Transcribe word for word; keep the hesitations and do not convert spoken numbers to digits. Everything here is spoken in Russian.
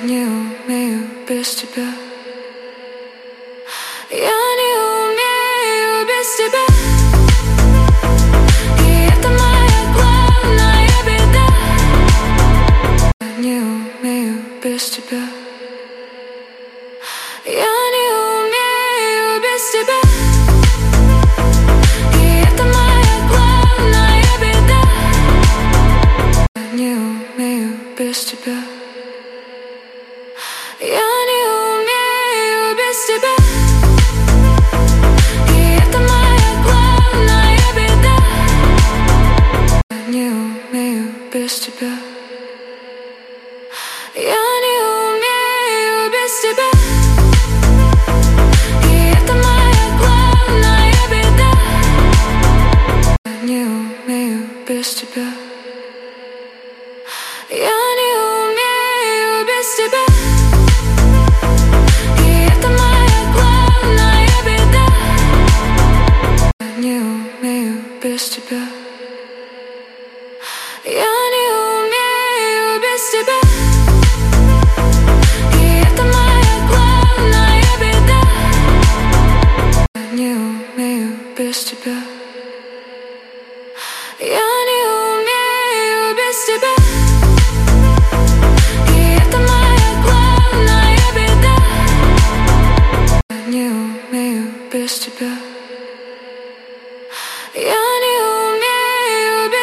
не умею без тебя. Я не умею без тебя. И это моя главная беда. Я не умею без тебя. Я не умею без тебя. И это моя главная беда. Я не умею без тебя. Я не умею без тебя. И это моя главная беда. Я не умею без тебя. Я не умею без тебя. И это моя главная беда. Я не умею без тебя. Я не умею без тебя. И это моя главная беда. Я не умею без тебя. Я не умею без тебя. И это моя главная беда. Я не умею без тебя.